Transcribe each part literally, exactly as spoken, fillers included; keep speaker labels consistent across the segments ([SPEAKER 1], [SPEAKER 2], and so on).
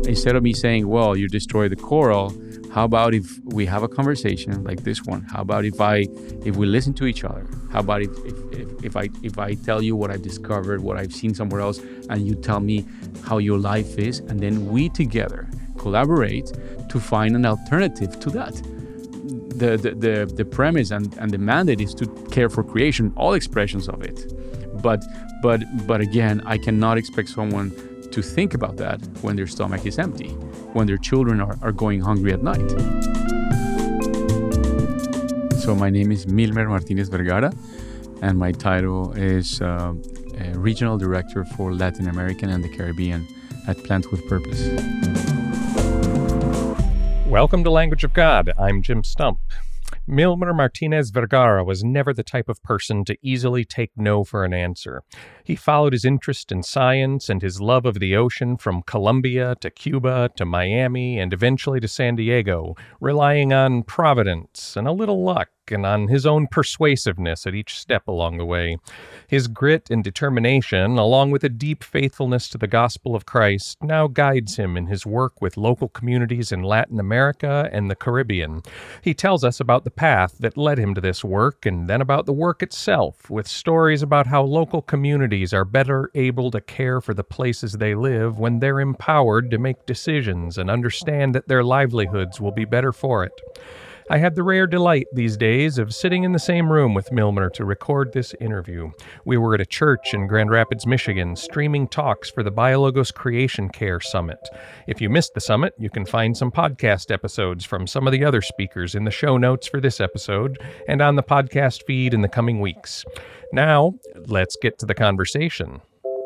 [SPEAKER 1] instead of me saying, well, you destroy the coral, how about if we have a conversation like this one? How about if I, if we listen to each other? How about if, if, if, if I if I tell you what I've discovered, what I've seen somewhere else, and you tell me how your life is, and then we together collaborate to find an alternative to that. The the the, the premise and, and the mandate is to care for creation, all expressions of it. But but but again, I cannot expect someone to think about that when their stomach is empty, when their children are, are going hungry at night. So my name is Milmer Martinez Vergara, and my title is uh, Regional Director for Latin American and the Caribbean at Plant with Purpose.
[SPEAKER 2] Welcome to Language of God. I'm Jim Stump. Milmer Martinez Vergara was never the type of person to easily take no for an answer. He followed his interest in science and his love of the ocean from Colombia to Cuba to Miami and eventually to San Diego, relying on providence and a little luck and on his own persuasiveness at each step along the way. His grit and determination, along with a deep faithfulness to the gospel of Christ, now guides him in his work with local communities in Latin America and the Caribbean. He tells us about the path that led him to this work and then about the work itself, with stories about how local communities are better able to care for the places they live when they're empowered to make decisions and understand that their livelihoods will be better for it. I had the rare delight these days of sitting in the same room with Milmer to record this interview. We were at a church in Grand Rapids, Michigan, streaming talks for the Biologos Creation Care Summit. If you missed the summit, you can find some podcast episodes from some of the other speakers in the show notes for this episode and on the podcast feed in the coming weeks. Now, let's get to the conversation.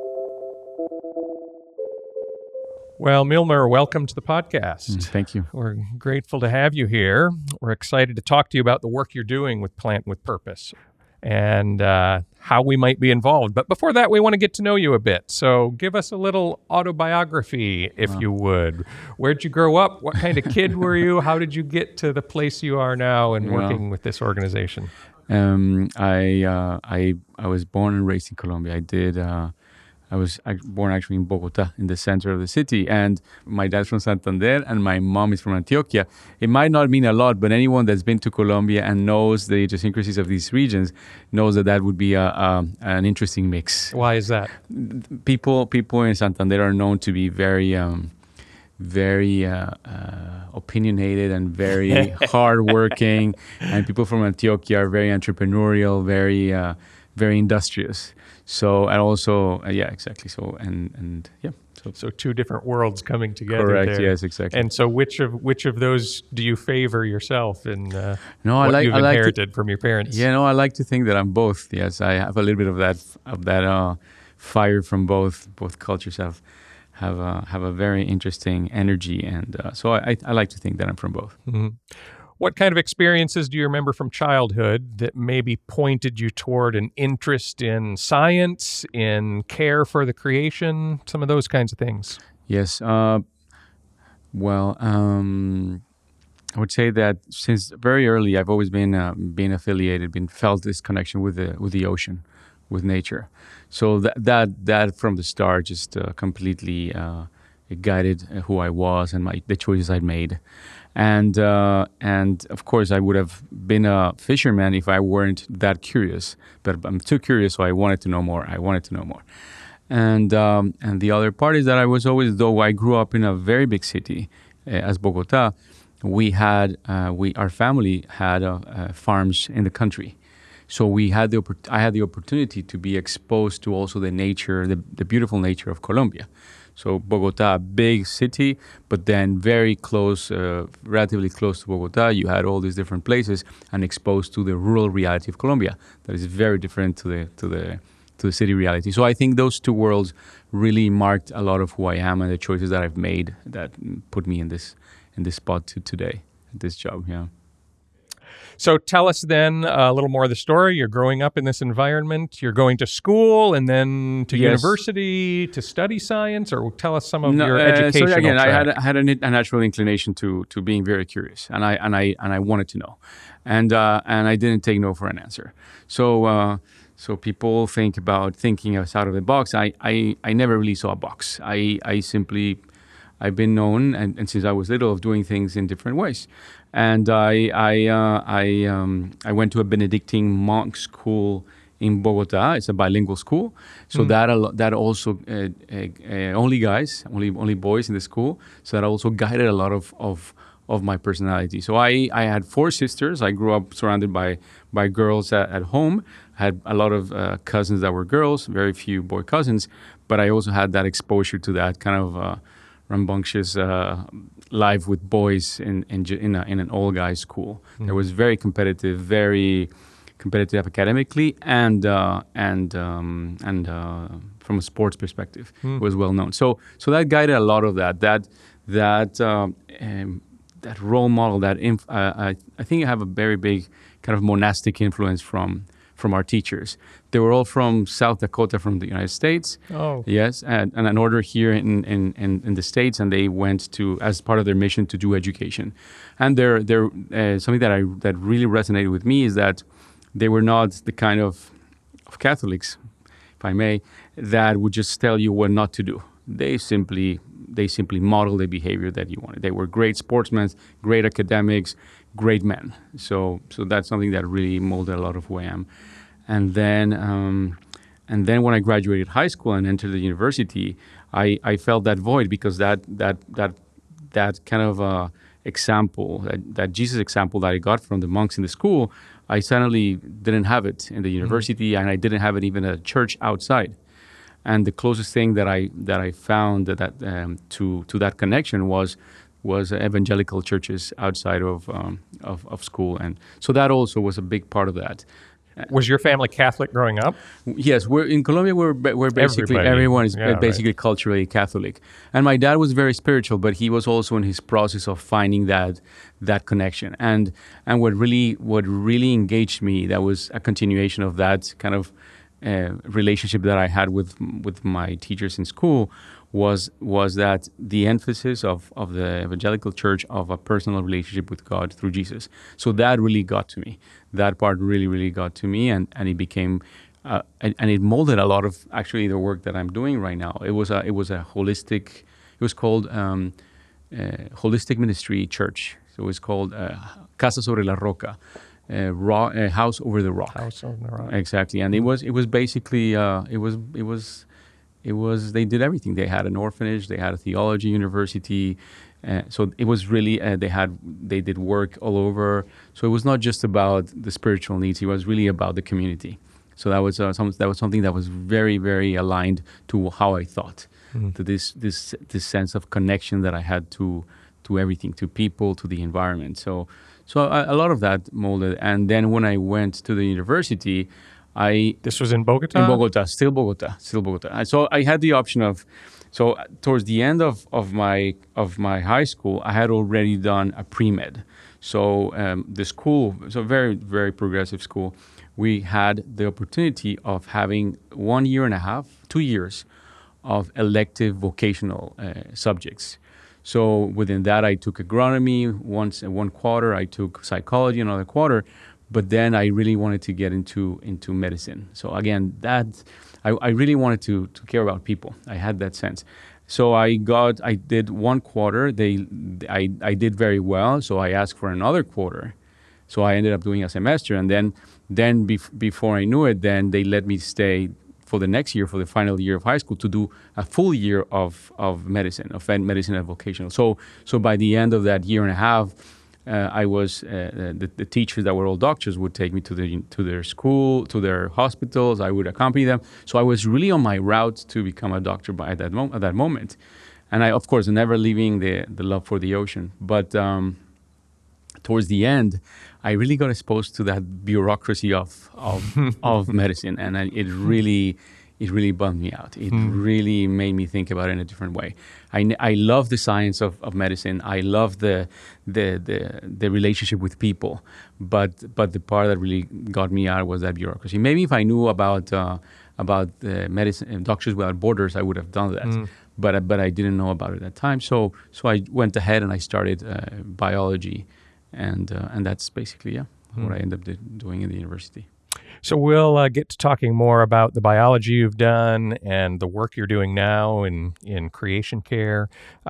[SPEAKER 2] Well, Milmer, welcome to the podcast.
[SPEAKER 1] Mm, thank you.
[SPEAKER 2] We're grateful to have you here. We're excited to talk to you about the work you're doing with Plant with Purpose and uh, how we might be involved. But before that, we want to get to know you a bit. So give us a little autobiography, if wow. you would. Where'd you grow up? What kind of kid were you? How did you get to the place you are now and well, working with this organization?
[SPEAKER 1] Um, I, uh, I I was born and raised in Colombia. I did... Uh, I was born actually in Bogota, in the center of the city, and my dad's from Santander and my mom is from Antioquia. It might not mean a lot, but anyone that's been to Colombia and knows the idiosyncrasies of these regions knows that that would be a, a, an interesting mix.
[SPEAKER 2] Why is that?
[SPEAKER 1] People people in Santander are known to be very, um, very uh, uh, opinionated and very hardworking, and people from Antioquia are very entrepreneurial, very, uh, very industrious. So, and also, uh, yeah, exactly. So, and, and yeah.
[SPEAKER 2] So, so two different worlds coming together.
[SPEAKER 1] Correct.
[SPEAKER 2] There.
[SPEAKER 1] Yes, exactly.
[SPEAKER 2] And so which of which of those do you favor yourself in uh,
[SPEAKER 1] no,
[SPEAKER 2] what
[SPEAKER 1] I like,
[SPEAKER 2] you've
[SPEAKER 1] I like
[SPEAKER 2] inherited
[SPEAKER 1] to,
[SPEAKER 2] from your parents?
[SPEAKER 1] Yeah, no, I like to think that I'm both. Yes, I have a little bit of that of that uh, fire from both both cultures. Have have a, have a very interesting energy, and uh, so I, I like to think that I'm from both.
[SPEAKER 2] Mm-hmm. What kind of experiences do you remember from childhood that maybe pointed you toward an interest in science, in care for the creation, some of those kinds of things?
[SPEAKER 1] Yes. Uh, well, um, I would say that since very early, I've always been uh, been affiliated, been felt this connection with the with the ocean, with nature. So that that that from the start just uh, completely uh, guided who I was and my the choices I'd made. And uh, and of course, I would have been a fisherman if I weren't that curious. But I'm too curious, so I wanted to know more. I wanted to know more. And um, and the other part is that I was always, though I grew up in a very big city, uh, as Bogota, we had uh, we our family had uh, uh, farms in the country. So we had the I had the opportunity to be exposed to also the nature, the, the beautiful nature of Colombia. So Bogota, a big city, but then very close, uh, relatively close to Bogota, you had all these different places and exposed to the rural reality of Colombia. That is very different to the to the to the city reality. So I think those two worlds really marked a lot of who I am and the choices that I've made that put me in this in this spot to today, this job. Yeah.
[SPEAKER 2] So tell us then a little more of the story. You're growing up in this environment. You're going to school and then to
[SPEAKER 1] yes.
[SPEAKER 2] university to study science, or tell us some of
[SPEAKER 1] no,
[SPEAKER 2] your
[SPEAKER 1] uh,
[SPEAKER 2] educational
[SPEAKER 1] so again,
[SPEAKER 2] track.
[SPEAKER 1] I had a, had a, a natural inclination to to being very curious, and I and I and I wanted to know, and uh, and I didn't take no for an answer. So uh, so people think about thinking outside of the box. I, I I never really saw a box. I I simply I've been known, and, and since I was little, of doing things in different ways. And I I uh, I um, I went to a Benedictine monk school in Bogota. It's a bilingual school, so mm. that al- that also uh, uh, uh, only guys, only only boys in the school. So that also guided a lot of of, of my personality. So I, I had four sisters. I grew up surrounded by by girls at, at home. I had a lot of uh, cousins that were girls, very few boy cousins. But I also had that exposure to that kind of uh, rambunctious uh, life with boys in in in, a, in an all guys school. Mm. It was very competitive, very competitive academically, and uh, and um, and uh, from a sports perspective, mm. it was well known. So so that guided a lot of that. That that um, um, that role model. That inf- uh, I I think I have a very big kind of monastic influence from from our teachers. They were all from South Dakota, from the United States.
[SPEAKER 2] Oh,
[SPEAKER 1] yes, and, and an order here in, in, in, in the States, and they went to, as part of their mission, to do education. And they're, they're, uh, something that I that really resonated with me is that they were not the kind of, of Catholics, if I may, that would just tell you what not to do. They simply they simply model the behavior that you wanted. They were great sportsmen, great academics, great men. So so that's something that really molded a lot of who I am. And then um, and then when I graduated high school and entered the university, I, I felt that void, because that that that that kind of uh, example, that, that Jesus example that I got from the monks in the school, I suddenly didn't have it in the university, mm-hmm. and I didn't have it even at a church outside. And the closest thing that I that I found that, that um, to to that connection was was evangelical churches outside of, um, of of school, and so that also was a big part of that.
[SPEAKER 2] Was your family Catholic growing up?
[SPEAKER 1] Yes, we're in Colombia. We're we're basically
[SPEAKER 2] Everybody.
[SPEAKER 1] everyone is
[SPEAKER 2] Yeah,
[SPEAKER 1] basically
[SPEAKER 2] right.
[SPEAKER 1] culturally Catholic, and my dad was very spiritual, but he was also in his process of finding that that connection. And and what really what really engaged me, that was a continuation of that kind of uh, relationship that I had with with my teachers in school, was was that the emphasis of, of the evangelical church of a personal relationship with God through Jesus. So that really got to me. That part really, really got to me, and, and it became, uh, and, and it molded a lot of actually the work that I'm doing right now. It was a it was a holistic. It was called um, uh, Holistic Ministry Church. So it was called uh, Casa sobre la Roca. Uh, raw, uh, house over the rock.
[SPEAKER 2] House over the rock.
[SPEAKER 1] Exactly, and it was it was basically uh, it was it was it was they did everything. They had an orphanage, they had a theology university, uh, so it was really uh, they had they did work all over. So it was not just about the spiritual needs; it was really about the community. So that was uh, some that was something that was very very aligned to how I thought. Mm-hmm. To this this this sense of connection that I had to to everything, to people, to the environment. So. So a, a lot of that molded. And then when I went to the university, I...
[SPEAKER 2] This was in Bogota?
[SPEAKER 1] In Bogota, still Bogota, still Bogota. So I had the option of... So towards the end of, of my of my high school, I had already done a pre-med. So um, the school, so very, very progressive school, we had the opportunity of having one year and a half, two years of elective vocational uh, subjects. So within that, I took agronomy once one quarter. I took psychology another quarter, but then I really wanted to get into into medicine. So again, that I, I really wanted to to care about people. I had that sense. So I got I did one quarter. They I I did very well. So I asked for another quarter. So I ended up doing a semester, and then then bef- before I knew it, then they let me stay for the next year, for the final year of high school, to do a full year of, of medicine, of medicine and vocational. So so by the end of that year and a half, uh, I was, uh, the, the teachers that were all doctors would take me to, the, to their school, to their hospitals. I would accompany them. So I was really on my route to become a doctor by that, mo- at that moment. And I, of course, never leaving the, the love for the ocean. But um, towards the end, I really got exposed to that bureaucracy of of, of medicine, and I, it really it really bummed me out. It mm. really made me think about it in a different way. I, I love the science of, of medicine. I love the, the the the relationship with people, but but the part that really got me out was that bureaucracy. Maybe if I knew about uh, about the medicine, Doctors Without Borders, I would have done that. Mm. But but I didn't know about it at that time. So so I went ahead and I started uh, biology. And uh, and that's basically, yeah, mm. what I ended up did, doing in the university.
[SPEAKER 2] So we'll uh, get to talking more about the biology you've done and the work you're doing now in, in creation care. Uh,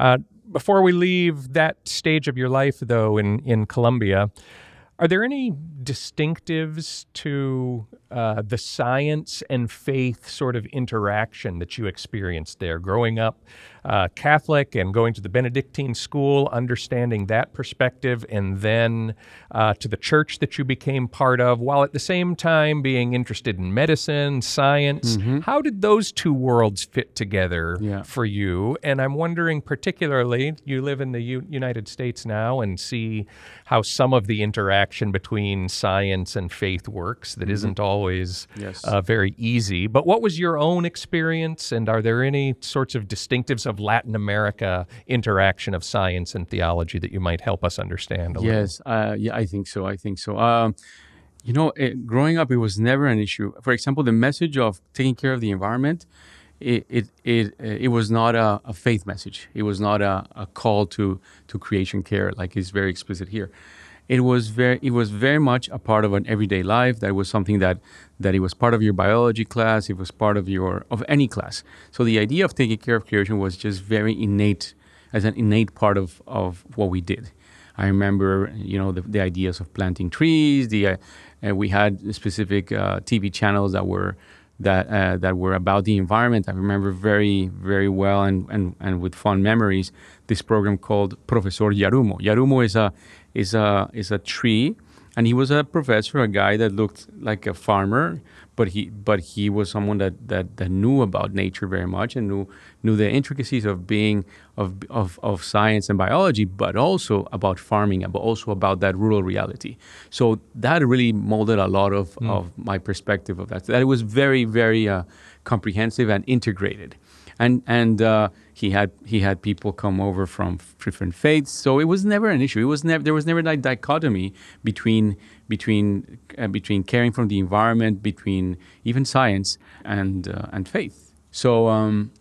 [SPEAKER 2] before we leave that stage of your life, though, in, in Colombia, are there any distinctives to uh, the science and faith sort of interaction that you experienced there? Growing up uh, Catholic and going to the Benedictine school, understanding that perspective, and then uh, to the church that you became part of, while at the same time being interested in medicine, science.
[SPEAKER 1] Mm-hmm.
[SPEAKER 2] How did those two worlds fit together
[SPEAKER 1] Yeah.
[SPEAKER 2] for you? And I'm wondering particularly, you live in the U- United States now and see how some of the interaction between science and faith works that isn't always
[SPEAKER 1] Yes.
[SPEAKER 2] uh, very easy. But what was your own experience, and are there any sorts of distinctives of Latin America interaction of science and theology that you might help us understand a little?
[SPEAKER 1] Yes, uh, yeah, I think so. I think so. Um, you know, it, growing up, it was never an issue. For example, the message of taking care of the environment, it it it, it was not a, a faith message. It was not a, a call to to creation care, like it's very explicit here. It was very it was very much a part of an everyday life. That was something that that it was part of your biology class. It was part of your of any class. So the idea of taking care of creation was just very innate, as an innate part of of what we did. I remember, you know, the, the ideas of planting trees. The uh, uh, we had specific uh, T V channels that were that uh, that were about the environment. I remember very very well and, and, and with fond memories this program called Profesor Yarumo. Yarumo is a is a is a tree, and he was a professor, a guy that looked like a farmer, but he but he was someone that, that, that knew about nature very much and knew knew the intricacies of being of, of of science and biology, but also about farming, but also about that rural reality. So that really molded a lot of, mm. of my perspective of that. That it was very very uh, comprehensive and integrated. And and uh, he had he had people come over from different faiths, so it was never an issue. It was never there was never that dichotomy between between uh, between caring for the environment, between even science and uh, and faith. So um,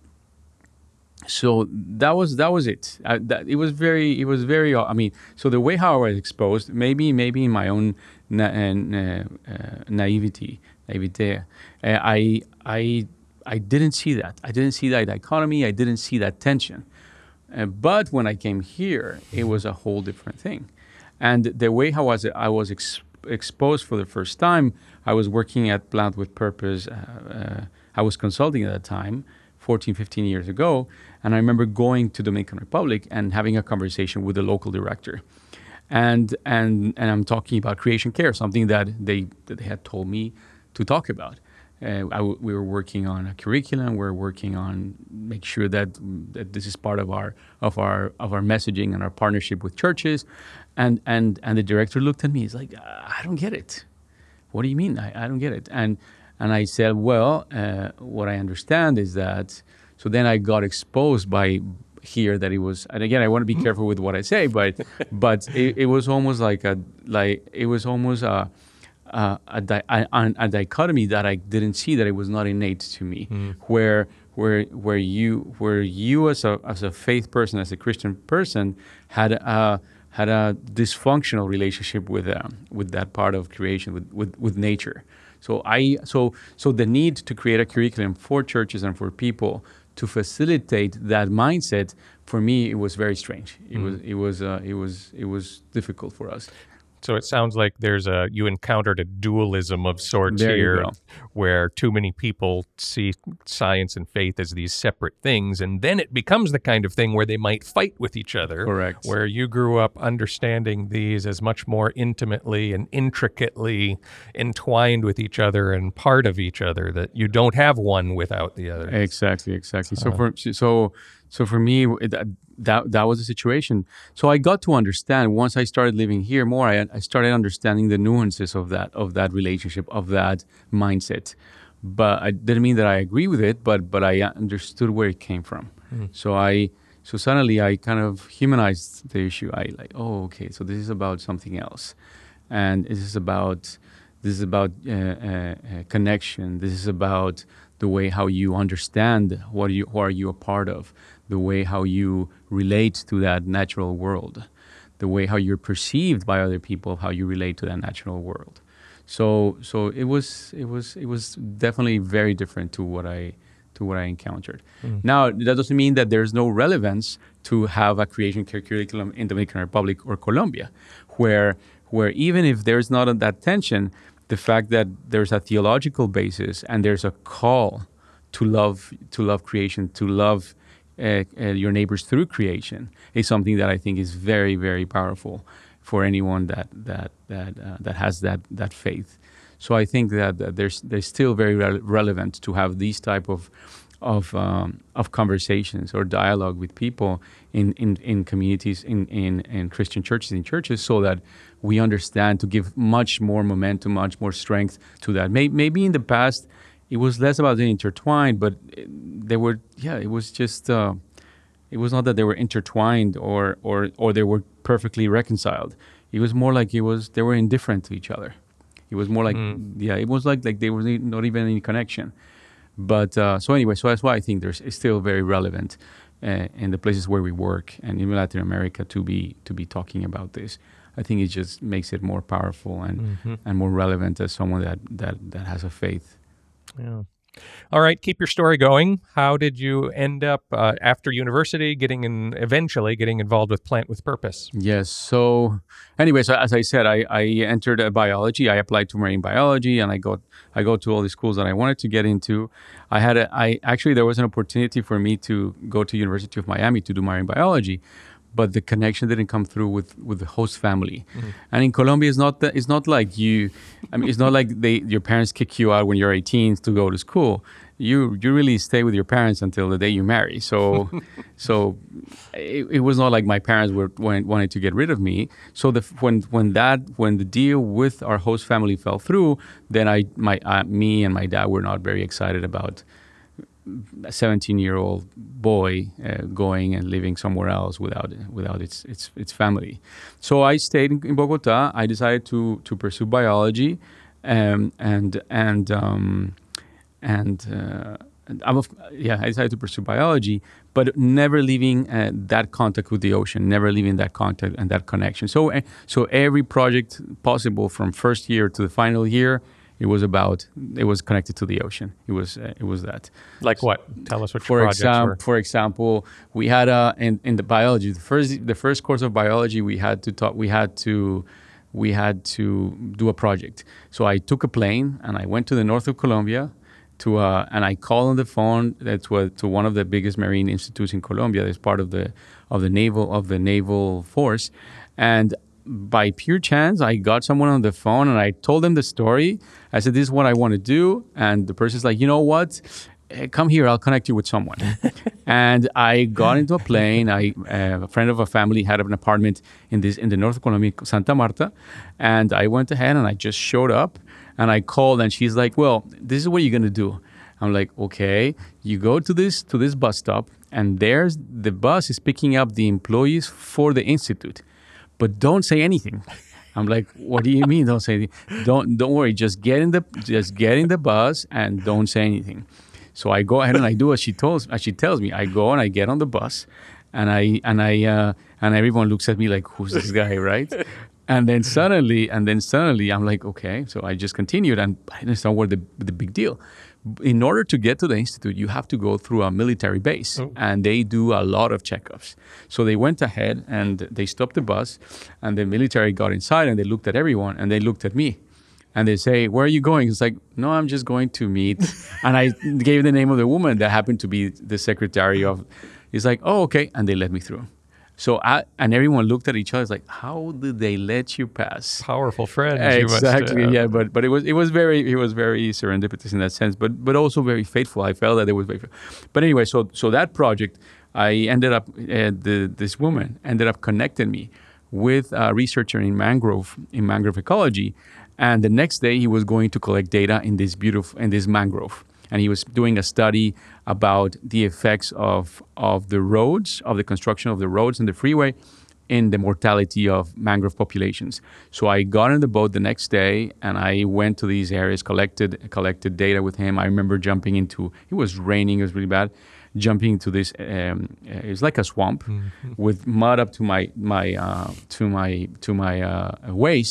[SPEAKER 1] so that was that was it. Uh, that, it was very it was very. I mean, so the way how I was exposed, maybe maybe in my own na- uh, uh, naivety, naivete, uh, I I. I didn't see that. I didn't see that dichotomy. I didn't see that tension. Uh, but when I came here, it was a whole different thing. And the way how was I was ex- exposed for the first time, I was working at Plant with Purpose. Uh, uh, I was consulting at that time, fourteen, fifteen years ago. And I remember going to Dominican Republic and having a conversation with the local director. And and and I'm talking about creation care, something that they that they had told me to talk about. Uh, I w- we were working on a curriculum. We we're working on make sure that that this is part of our of our of our messaging and our partnership with churches, and and and the director looked at me. He's like, I don't get it. What do you mean? I, I don't get it. And and I said, well, uh, what I understand is that. So then I got exposed by here that it was. And again, I want to be careful with what I say, but but it, it was almost like a like it was almost a. Uh, a, di- a, a dichotomy that I didn't see, that it was not innate to me, mm. where where where you where you as a as a faith person, as a Christian person, had a had a dysfunctional relationship with um, with that part of creation, with, with, with nature. So I so so the need to create a curriculum for churches and for people to facilitate that mindset, for me, it was very strange. It mm. was it was uh, it was it was difficult for us.
[SPEAKER 2] So it sounds like there's a you encountered a dualism of sorts
[SPEAKER 1] there
[SPEAKER 2] here, where too many people see science and faith as these separate things, and then it becomes the kind of thing where they might fight with each other.
[SPEAKER 1] Correct.
[SPEAKER 2] Where you grew up understanding these as much more intimately and intricately entwined with each other and part of each other, that you don't have one without the other.
[SPEAKER 1] Exactly, exactly. So uh, for so so for me, it, that that was the situation. So I got to understand, once I started living here more, I, I started understanding the nuances of that of that relationship, of that mindset. But I didn't mean that I agree with it, but but I understood where it came from. Mm. So I so suddenly I kind of humanized the issue. I like, oh, okay, so this is about something else, and this is about this is about uh, uh, connection. This is about the way how you understand what you who are you a part of, the way how you relate to that natural world, the way how you're perceived by other people, how you relate to that natural world. So so it was it was it was definitely very different to what I to what I encountered. Mm. Now, that doesn't mean that there's no relevance to have a creation curriculum in Dominican Republic or Colombia, where where even if there's not that tension, the fact that there's a theological basis and there's a call to love to love creation, to love uh, uh, your neighbors through creation, is something that I think is very, very powerful for anyone that that that uh, that has that that faith. So I think that, that there's there's still very re- relevant to have these type of of um, of conversations or dialogue with people in, in, in communities, in, in, in Christian churches, in churches, so that we understand, to give much more momentum, much more strength to that. Maybe, maybe in the past it was less about being intertwined, but they were, yeah, it was just, uh, it was not that they were intertwined or, or, or they were perfectly reconciled. It was more like it was, they were indifferent to each other. It was more like, mm. yeah, it was like, like there was not even any connection. But uh, so anyway, so that's why I think there's it's still very relevant uh, in the places where we work and in Latin America to be to be talking about this. I think it just makes it more powerful and mm-hmm. and more relevant as someone that, that, that has a faith.
[SPEAKER 2] Yeah. All right, keep your story going. How did you end up uh, after university getting in, eventually getting involved with Plant with Purpose?
[SPEAKER 1] Yes. So anyway, so as I said, I, I entered uh, biology. I applied to marine biology, and I got I go to all the schools that I wanted to get into. I had a, I actually there was an opportunity for me to go to University of Miami to do marine biology, but the connection didn't come through with, with the host family. Mm-hmm. And in Colombia, it's not that, it's not like you, I mean, it's not like they your parents kick you out when you're eighteen to go to school. You you really stay with your parents until the day you marry. So so it, it was not like my parents were wanted to get rid of me. So the when when that when the deal with our host family fell through, then I my uh, me and my dad were not very excited about a seventeen-year-old boy uh, going and living somewhere else without without its its its family. So I stayed in, in Bogota. I decided to to pursue biology, um, and and um, and uh, I'm of, yeah, I decided to pursue biology, but never leaving uh, that contact with the ocean, never leaving that contact and that connection. So uh, so every project possible from first year to the final year, it was about, it was connected to the ocean. It was uh, it was that.
[SPEAKER 2] Like what? Tell us what
[SPEAKER 1] for
[SPEAKER 2] your projects
[SPEAKER 1] exam-
[SPEAKER 2] were.
[SPEAKER 1] For example, we had a, in, in the biology, the first the first course of biology, we had to talk, we had to, we had to do a project. So I took a plane and I went to the north of Colombia, to uh, and I called on the phone that's what to one of the biggest marine institutes in Colombia. That's part of the of the naval of the naval force, and by pure chance, I got someone on the phone and I told them the story. I said, "This is what I want to do," and the person's like, "You know what? Come here. I'll connect you with someone." And I got into a plane. I uh, a friend of a family had an apartment in this in the north of Colombia, Santa Marta, and I went ahead and I just showed up. And I called, and she's like, "Well, this is what you're gonna do." I'm like, "Okay, you go to this to this bus stop, and there's the bus is picking up the employees for the institute, but don't say anything." I'm like, "What do you mean? Don't say anything? Don't don't worry. Just get in the just get in the bus and don't say anything." So I go ahead and I do as she tells as she tells me. I go and I get on the bus, and I and I uh, and everyone looks at me like, "Who's this guy?" Right? And then suddenly, and then suddenly, I'm like, okay. So I just continued, and I didn't know what the the big deal. In order to get to the institute, you have to go through a military base, oh. and they do a lot of checkups. So they went ahead and they stopped the bus, and the military got inside, and they looked at everyone, and they looked at me, and they say, "Where are you going?" It's like, "No, I'm just going to meet." And I gave the name of the woman that happened to be the secretary of. It's like, "Oh, okay," and they let me through. So I, and everyone looked at each other. It's like, how did they let you pass?
[SPEAKER 2] Powerful friends.
[SPEAKER 1] Exactly.
[SPEAKER 2] You must, uh,
[SPEAKER 1] yeah, but but it was it was very it was very serendipitous in that sense, but but also very faithful. I felt that it was very. But anyway, so so that project, I ended up uh, the this woman ended up connecting me with a researcher in mangrove in mangrove ecology, and the next day he was going to collect data in this beautiful in this mangrove. And he was doing a study about the effects of of the roads, of the construction of the roads and the freeway in the mortality of mangrove populations. So I got in the boat the next day and I went to these areas, collected collected data with him. I remember jumping into, it was raining, it was really bad, jumping into this, um, it was like a swamp mm-hmm. with mud up to my my uh, to my to my uh, waist.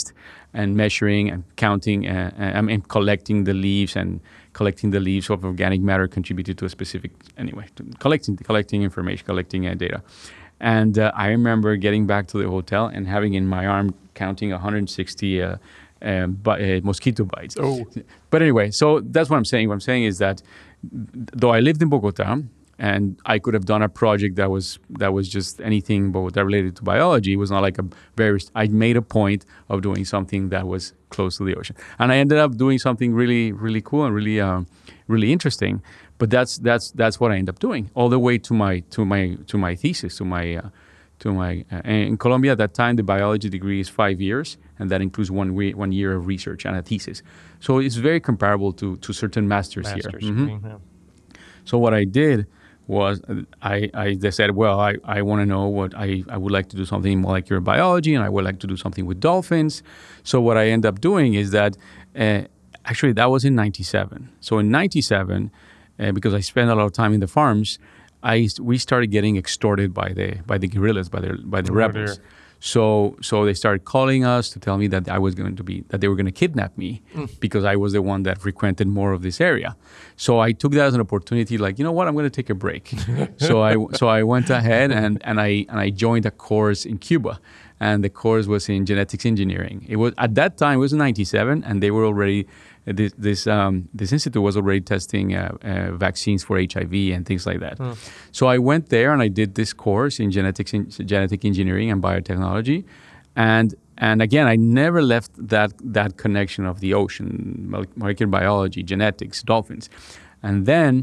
[SPEAKER 1] and measuring and counting, uh, uh, I mean, collecting the leaves and collecting the leaves of organic matter contributed to a specific, anyway, to collecting collecting information, collecting uh, data. And uh, I remember getting back to the hotel and having in my arm counting one hundred sixty uh, um, bi- uh, mosquito bites.
[SPEAKER 2] Oh.
[SPEAKER 1] But anyway, so that's what I'm saying. What I'm saying is that though I lived in Bogota, and I could have done a project that was that was just anything but that related to biology. It was not like a very. I made a point of doing something that was close to the ocean, and I ended up doing something really, really cool and really, um, really interesting. But that's that's that's what I ended up doing all the way to my to my to my thesis to my. Uh, to my uh, in Colombia at that time, the biology degree is five years, and that includes one we, one year of research and a thesis. So it's very comparable to to certain masters,
[SPEAKER 2] Master's
[SPEAKER 1] here.
[SPEAKER 2] degree,
[SPEAKER 1] Mhm.
[SPEAKER 2] yeah.
[SPEAKER 1] So what I did was uh, I, I they said, well, I, I want to know what I, I would like to do something in molecular biology, and I would like to do something with dolphins. So what I end up doing is that uh, actually that was in ninety-seven. So in ninety-seven, uh, because I spent a lot of time in the farms, I we started getting extorted by the by the guerrillas, by the by the
[SPEAKER 2] Oh,
[SPEAKER 1] rebels.
[SPEAKER 2] dear.
[SPEAKER 1] So so they started calling us to tell me that I was going to be that they were going to kidnap me because I was the one that frequented more of this area. So I took that as an opportunity, like, you know what, I'm going to take a break. so I so I went ahead and, and I and I joined a course in Cuba, and the course was in genetics engineering. It was at that time it was in ninety-seven, and they were already this this um, this institute was already testing uh, uh, vaccines for H I V and things like that. So I went there and I did this course in genetics, in, genetic engineering and biotechnology, and and again I never left that that connection of the ocean, mole- molecular biology, genetics, dolphins, and then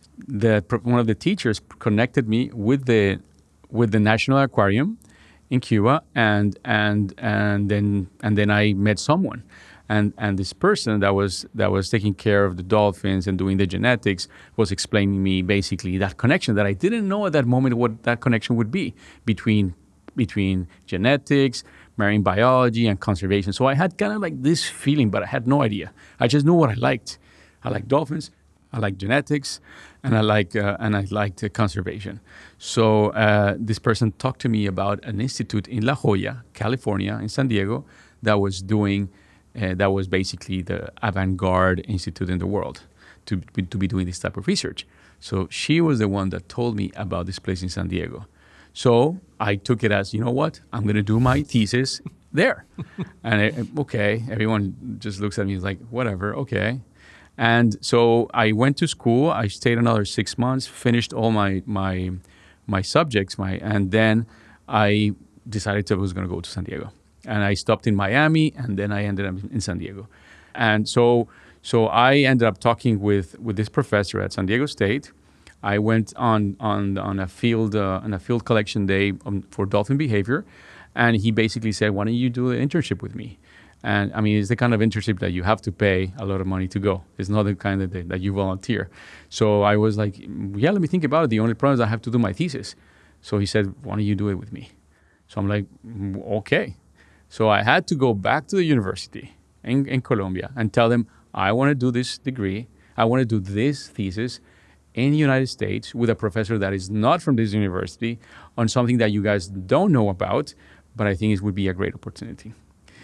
[SPEAKER 1] the one of the teachers connected me with the with the National Aquarium in Cuba, and and and then and then I met someone. And, and this person that was that was taking care of the dolphins and doing the genetics was explaining me basically that connection that I didn't know at that moment what that connection would be between between genetics, marine biology, and conservation. So I had kind of like this feeling, but I had no idea. I just knew what I liked. I like dolphins, I like genetics, and I like uh, and I liked uh, conservation. So uh, this person talked to me about an institute in La Jolla, California, in San Diego, that was doing. Uh, that was basically the avant-garde institute in the world to, to be doing this type of research. So she was the one that told me about this place in San Diego. So I took it as, you know what, I'm going to do my thesis there. and I, okay, everyone just looks at me like, whatever, okay. And so I went to school. I stayed another six months, finished all my my my subjects, my and then I decided I was going to go to San Diego. And I stopped in Miami, and then I ended up in San Diego. And so so I ended up talking with, with this professor at San Diego State. I went on on, on a field uh, on a field collection day um, for dolphin behavior, and he basically said, "Why don't you do an internship with me?" And I mean, it's the kind of internship that you have to pay a lot of money to go. It's not the kind that, that you volunteer. So I was like, "Yeah, let me think about it. The only problem is I have to do my thesis." So he said, "Why don't you do it with me?" So I'm like, "Okay." So I had to go back to the university in, in Colombia and tell them, I want to do this degree, I want to do this thesis in the United States with a professor that is not from this university on something that you guys don't know about, but I think it would be a great opportunity.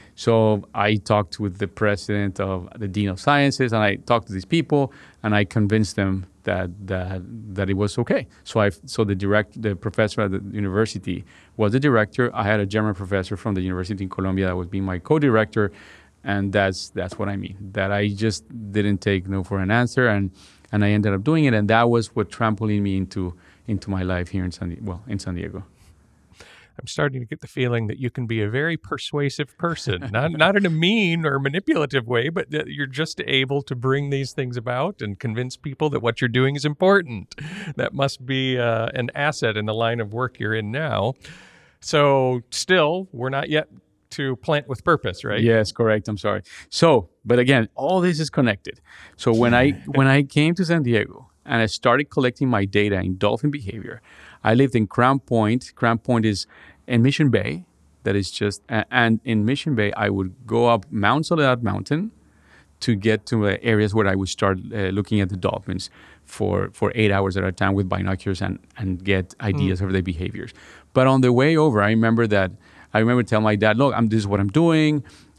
[SPEAKER 1] So I talked with the president of the Dean of Sciences, and I talked to these people, and I convinced them that that, that it was okay. So I so the direct the professor at the university was the director. I had a German professor from the university in Colombia that was being my co-director, and that's that's what I mean. That I just didn't take no for an answer, and and I ended up doing it, and that was what trampolined me into into my life here in San Di- well in San Diego.
[SPEAKER 2] I'm starting to get the feeling that you can be a very persuasive person, not not in a mean or manipulative way, but that you're just able to bring these things about and convince people that what you're doing is important. That must be uh, an asset in the line of work you're in now. So still, we're not yet to plant with purpose, right?
[SPEAKER 1] Yes, correct. I'm sorry. So, but again, all this is connected. So when I when I came to San Diego and I started collecting my data in dolphin behavior, I lived in Crown Point. Crown Point is in Mission Bay. That is just, and in Mission Bay, I would go up Mount Soledad Mountain to get to uh, areas where I would start uh, looking at the dolphins for, for eight hours at a time with binoculars and, and get ideas mm. of their behaviors. But on the way over, I remember that I remember telling my dad, "Look, I'm this is what I'm doing.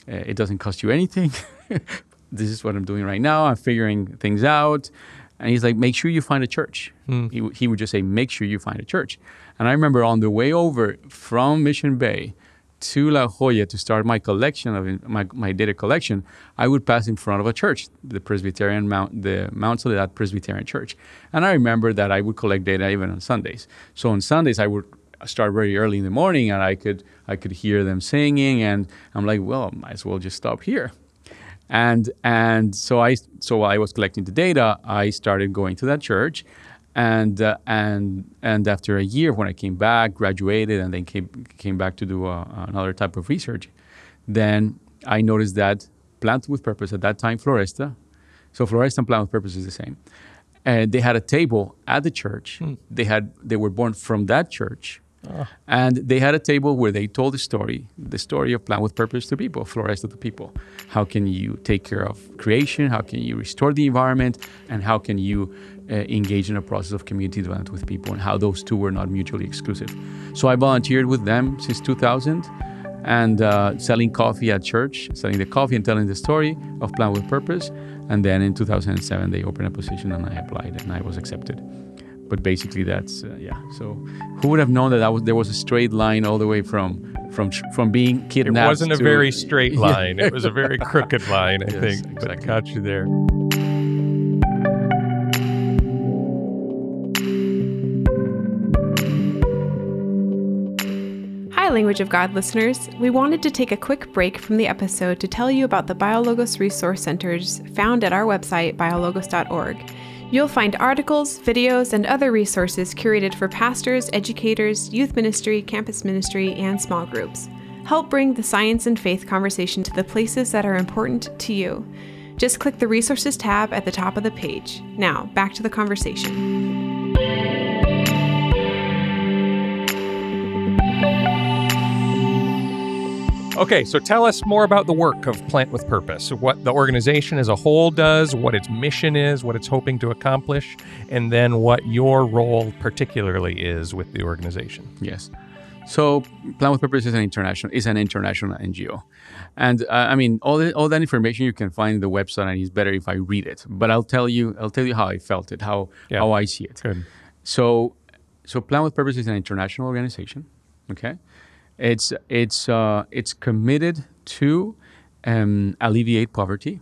[SPEAKER 1] Uh, it doesn't cost you anything. This is what I'm doing right now. I'm figuring things out. And he's like, make sure you find a church. Mm. He, he would just say, make sure you find a church. And I remember on the way over from Mission Bay to La Jolla to start my collection of my, my data collection, I would pass in front of a church, the Presbyterian Mount, the Mount Soledad Presbyterian Church. And I remember that I would collect data even on Sundays. So on Sundays, I would start very early in the morning, and I could I could hear them singing, and I'm like, well, might as well just stop here. And and so I so while I was collecting the data, I started going to that church, and uh, and and after a year, when I came back, graduated, and then came came back to do uh, another type of research, then I noticed that Plant with Purpose at that time, Floresta, so Floresta and Plant with Purpose is the same, and they had a table at the church. Hmm. They had they were born from that church. Oh. And they had a table where they told the story, the story of Plant with Purpose to people, Floresta to people. How can you take care of creation? How can you restore the environment? And how can you uh, engage in a process of community development with people, and how those two were not mutually exclusive. So I volunteered with them since two thousand, and uh, selling coffee at church, selling the coffee and telling the story of Plant with Purpose. And then in two thousand seven, they opened a position, and I applied, and I was accepted. But basically, that's uh, yeah. So, who would have known that, that was, there was a straight line all the way from from from being kidnapped?
[SPEAKER 2] It wasn't a
[SPEAKER 1] to,
[SPEAKER 2] very straight line. Yeah. It was a very crooked line, I
[SPEAKER 1] yes,
[SPEAKER 2] think.
[SPEAKER 1] Exactly.
[SPEAKER 2] But got you there.
[SPEAKER 3] Hi, Language of God listeners. We wanted to take a quick break from the episode to tell you about the BioLogos Resource Centers found at our website, biologos dot org. You'll find articles, videos, and other resources curated for pastors, educators, youth ministry, campus ministry, and small groups. Help bring the science and faith conversation to the places that are important to you. Just click the Resources tab at the top of the page. Now, back to the conversation.
[SPEAKER 2] Okay, so tell us more about the work of Plant with Purpose, what the organization as a whole does, what its mission is, what it's hoping to accomplish, and then what your role particularly is with the organization.
[SPEAKER 1] Yes. So Plant with Purpose is an international is an international N G O. And uh, I mean, all the, all that information you can find on the website, and it's better if I read it. But I'll tell you I'll tell you how I felt it, how yeah. how I see it.
[SPEAKER 2] Good.
[SPEAKER 1] So so Plant with Purpose is an international organization, okay? It's it's uh, it's committed to um, alleviate poverty,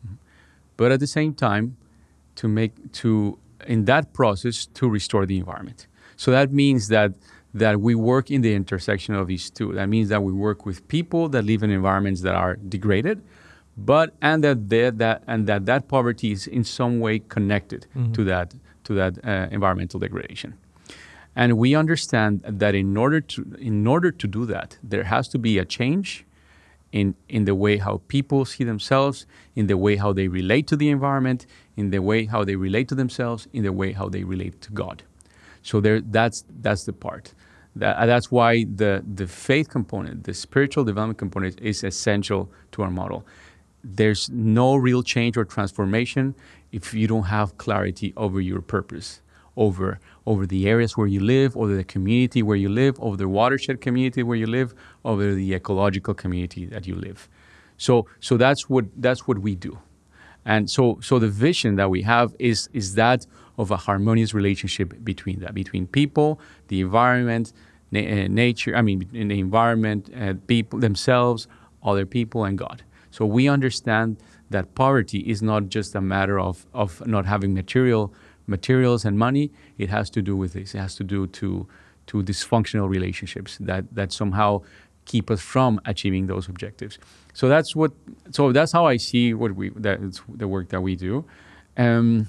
[SPEAKER 1] but at the same time, to make to in that process to restore the environment. So that means that that we work in the intersection of these two. That means that we work with people that live in environments that are degraded, but and that that and that that poverty is in some way connected mm-hmm. to that to that uh, environmental degradation. And we understand that in order to in order to do that, there has to be a change in in the way how people see themselves, in the way how they relate to the environment, in the way how they relate to themselves, in the way how they relate to God. So there, that's that's the part. That, that's why the the faith component, the spiritual development component, is essential to our model. There's no real change or transformation if you don't have clarity over your purpose, over over the areas where you live, over the community where you live, over the watershed community where you live, over the ecological community that you live. So so that's what that's what we do. And so so the vision that we have is is that of a harmonious relationship between that, between people, the environment, na- uh, nature, I mean, in the environment, uh, people themselves, other people, and God. So we understand that poverty is not just a matter of, of not having material materials and money. It has to do with this. It has to do to to dysfunctional relationships that that somehow keep us from achieving those objectives. So that's what. So that's how I see what we that's the work that we do. Um,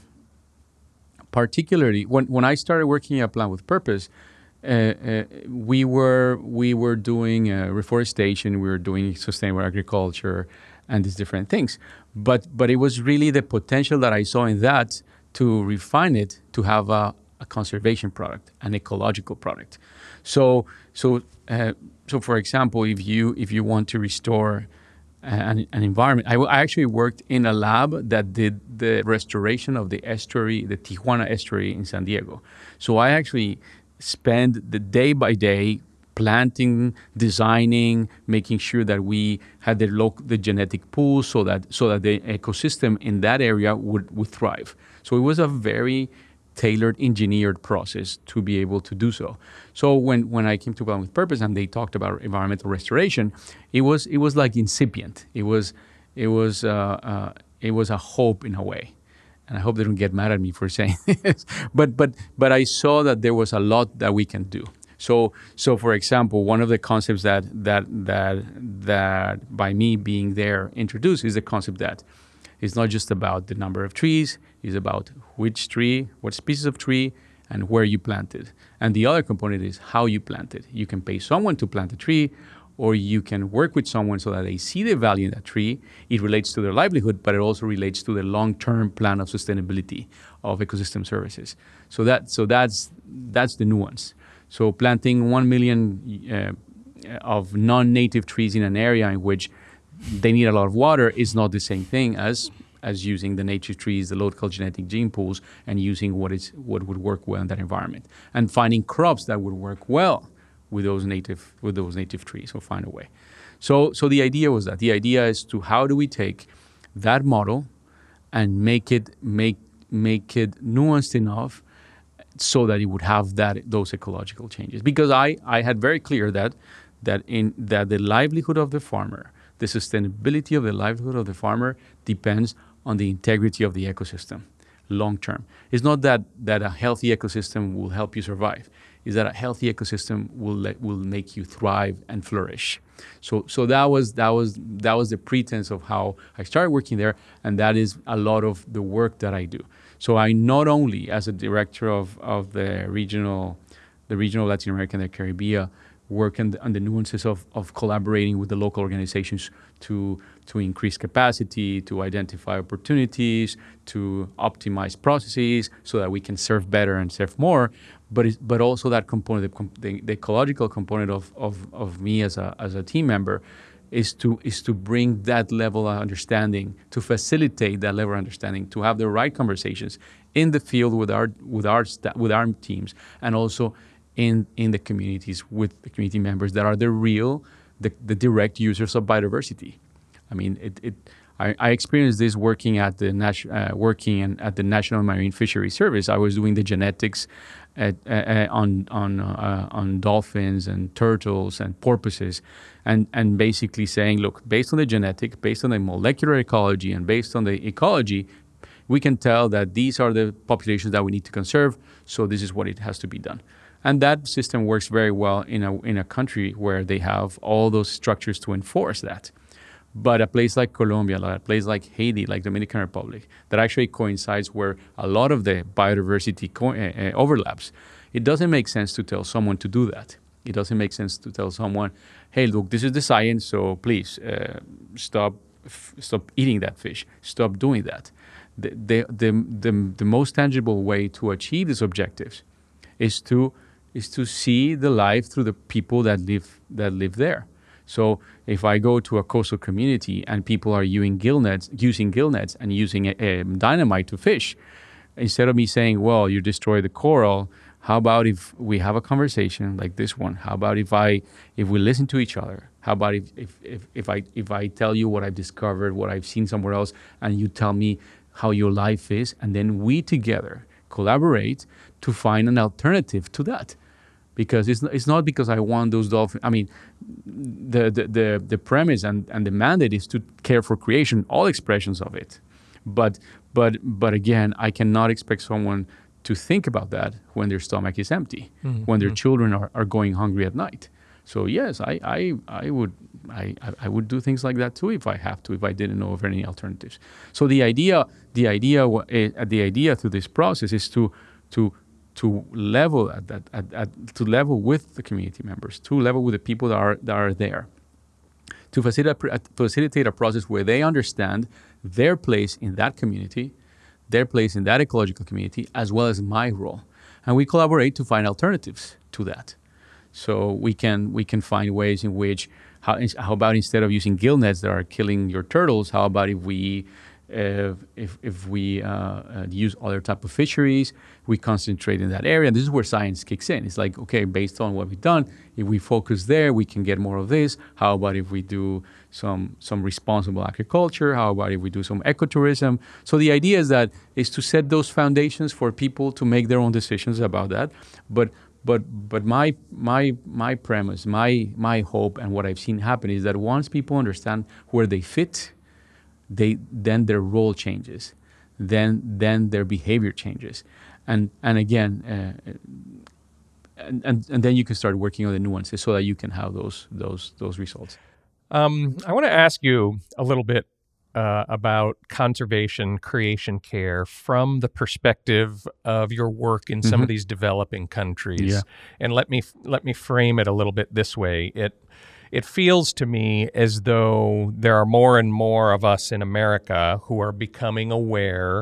[SPEAKER 1] particularly when when I started working at Plant with Purpose, uh, uh, we were we were doing uh, reforestation. We were doing sustainable agriculture and these different things. But but it was really the potential that I saw in that to refine it to have a, a conservation product, an ecological product. So so uh, so for example, if you if you want to restore an, an environment, I, w- I actually worked in a lab that did the restoration of the estuary, the Tijuana estuary in San Diego. So I actually spent the day by day planting, designing, making sure that we had the local, the genetic pool so that so that the ecosystem in that area would, would thrive. So it was a very tailored, engineered process to be able to do so. So when, when I came to Wetland with Purpose and they talked about environmental restoration, it was it was like incipient. It was it was uh, uh, it was a hope in a way. And I hope they don't get mad at me for saying this. But but but I saw that there was a lot that we can do. So so for example, one of the concepts that that that that by me being there introduced is the concept that it's not just about the number of trees, it's about which tree, what species of tree, and where you plant it. And the other component is how you plant it. You can pay someone to plant a tree, or you can work with someone so that they see the value in that tree. It relates to their livelihood, but it also relates to the long-term plan of sustainability of ecosystem services. So that so that's that's the nuance. So planting one million uh, of non-native trees in an area in which they need a lot of water is not the same thing as as using the native trees, the local genetic gene pools, and using what is what would work well in that environment, and finding crops that would work well with those native with those native trees, or find a way. So so the idea was that the idea is to how do we take that model and make it make make it nuanced enough so that it would have that those ecological changes. Because I, I had very clear that that in that the livelihood of the farmer, the sustainability of the livelihood of the farmer depends on the integrity of the ecosystem long term. It's not that, that a healthy ecosystem will help you survive. It's that a healthy ecosystem will let, will make you thrive and flourish. So so that was that was that was the pretense of how I started working there, and that is a lot of the work that I do. So I not only, as a director of, of the regional the regional Latin America and the Caribbean, work on the, on the nuances of, of collaborating with the local organizations to to increase capacity, to identify opportunities, to optimize processes so that we can serve better and serve more, but it, but also that component, the, the ecological component of, of, of me as a as a team member, is to is to bring that level of understanding, to facilitate that level of understanding, to have the right conversations in the field with our with our sta- with our teams, and also in in the communities with the community members that are the real, the, the direct users of biodiversity. I mean, it. it I, I experienced this working at the nat- uh, working in, at the National Marine Fisheries Service. I was doing the genetics at, uh, on on uh, on dolphins and turtles and porpoises, and and basically saying, look, based on the genetic, based on the molecular ecology, and based on the ecology, we can tell that these are the populations that we need to conserve. So this is what it has to be done. And that system works very well in a in a country where they have all those structures to enforce that. But a place like Colombia, like a place like Haiti, like Dominican Republic, that actually coincides where a lot of the biodiversity co- uh, overlaps, it doesn't make sense to tell someone to do that. It doesn't make sense to tell someone, hey, look, this is the science, so please uh, stop f- stop eating that fish, stop doing that. The, the, the, the, the most tangible way to achieve these objectives is to is to see the life through the people that live that live there. So if I go to a coastal community and people are using gill nets, using gill nets and using a, a dynamite to fish, instead of me saying, well, you destroy the coral, how about if we have a conversation like this one? How about if I if we listen to each other? How about if if, if, if I if I tell you what I've discovered, what I've seen somewhere else, and you tell me how your life is, and then we together collaborate to find an alternative to that. Because it's it's not because I want those dolphins. I mean, the the the, the premise and, and the mandate is to care for creation, all expressions of it. But but but again, I cannot expect someone to think about that when their stomach is empty, mm-hmm. when their children are, are going hungry at night. So yes, I I, I would I, I would do things like that too if I have to, if I didn't know of any alternatives. So the idea the idea uh, the idea through this process is to to to level at that, at, at, to level with the community members, to level with the people that are that are there, to facilitate facilitate a process where they understand their place in that community, their place in that ecological community, as well as my role, and we collaborate to find alternatives to that. So we can we can find ways in which how how about instead of using gill nets that are killing your turtles, how about if we If, if, if we uh, uh, use other type of fisheries, we concentrate in that area. This is where science kicks in. It's like, okay, based on what we've done, if we focus there, we can get more of this. How about if we do some some responsible agriculture? How about if we do some ecotourism? So the idea is that is to set those foundations for people to make their own decisions about that. But but but my my my premise, my my hope, and what I've seen happen is that once people understand where they fit, they then their role changes, then then their behavior changes, and and again, uh, and, and and then you can start working on the nuances so that you can have those those those results.
[SPEAKER 2] Um, I want to ask you a little bit uh, about conservation, creation care from the perspective of your work in some
[SPEAKER 1] Mm-hmm.
[SPEAKER 2] of these developing countries,
[SPEAKER 1] Yeah.
[SPEAKER 2] and let me let me frame it a little bit this way. It It feels to me as though there are more and more of us in America who are becoming aware